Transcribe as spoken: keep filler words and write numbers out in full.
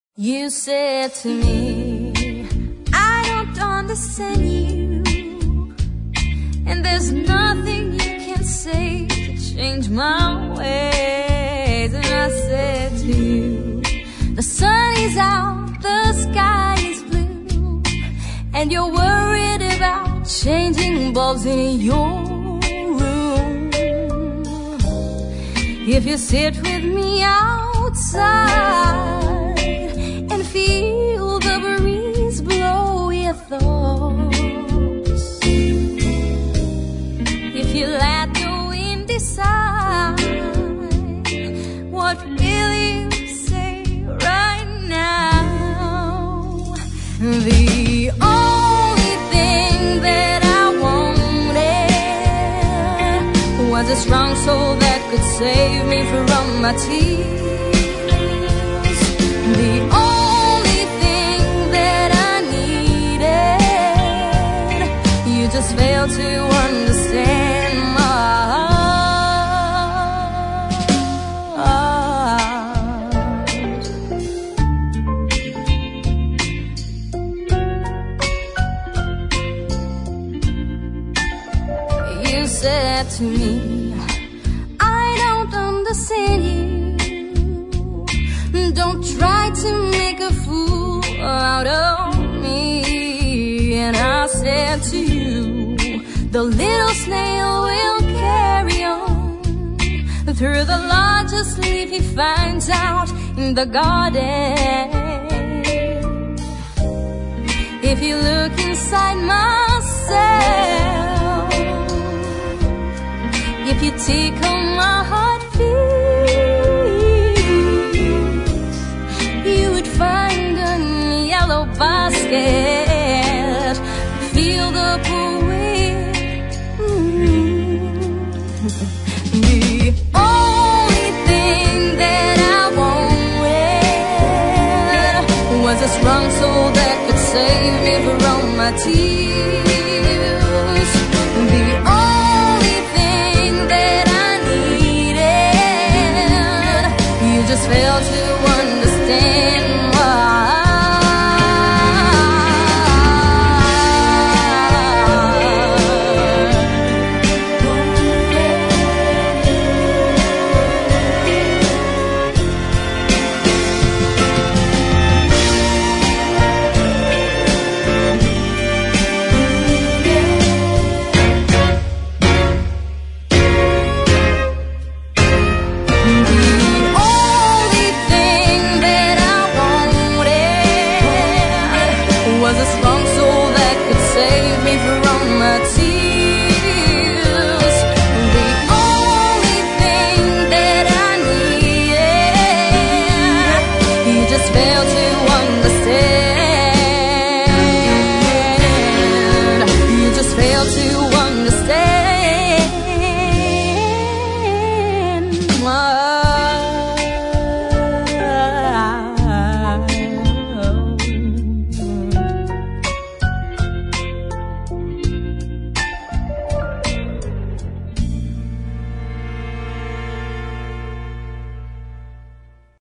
You said to me, I don't understand you, and there's nothing you can say to change my ways. And I said to you, the sun is out, the sky is blue, and you're worried about changing bulbs in your room. If you sit with me outside and feel the breeze blow your thoughts, if you let the wind decide, what will you say right now? The only thing that I wanted was a strong soul that could save me from my tears. The only thing that I needed, you just failed to understand my heart. You said to me, I don't understand you, don't try to make a fool out of me. And I said to you, the little snail will carry on through the largest leaf he finds out in the garden. If you look inside myself, if you tickle my heartbeat, you would find a yellow basket, feel the poet. Mm-hmm. The only thing that I wanted was a strong soul that could save me from my tears.